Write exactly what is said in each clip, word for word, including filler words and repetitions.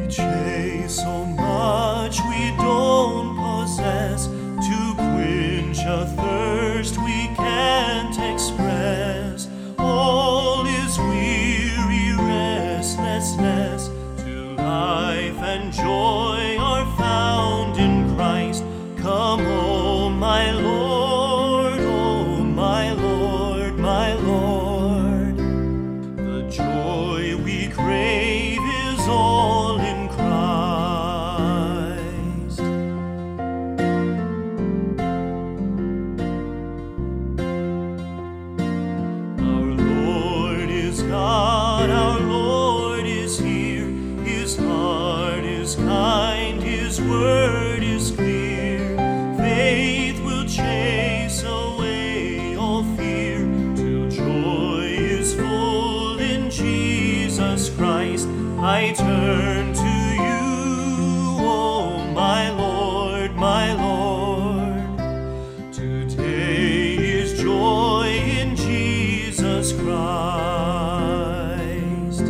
chase so much we don't possess, to quench a thirst we can't express. All is weary restlessness, till life and joy are found in Christ. Come, O my Lord, O my Lord, my Lord. The joy we crave is all in Christ. Our Lord is God, our Lord is here. His heart is kind, His word is clear. Faith will chase away all fear, till joy is full in Jesus Christ. I turn to you, O my Lord, my Lord. Today is joy in Jesus Christ.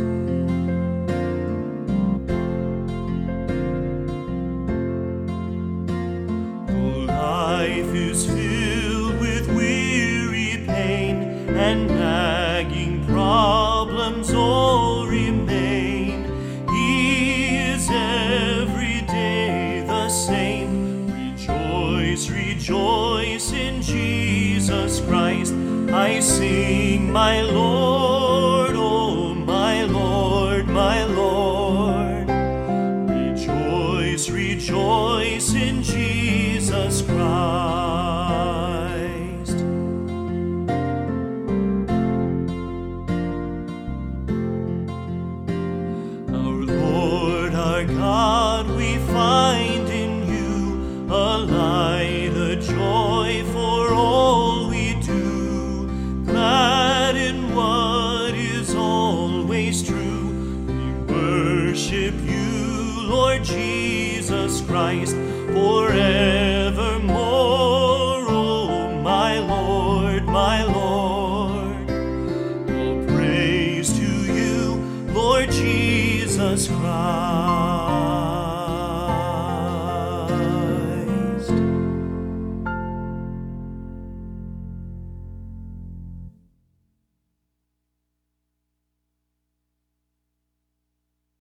Though life is filled with weary pain, and nagging problems all remain, He is every day the same. Rejoice, rejoice in Jesus Christ. I sing, my Lord, oh my Lord, my Lord. Rejoice, rejoice in Jesus Christ. Our Lord, our God, we find in you a light, a joy for all we do. Glad in what is always true, we worship you, Lord Jesus Christ, forever.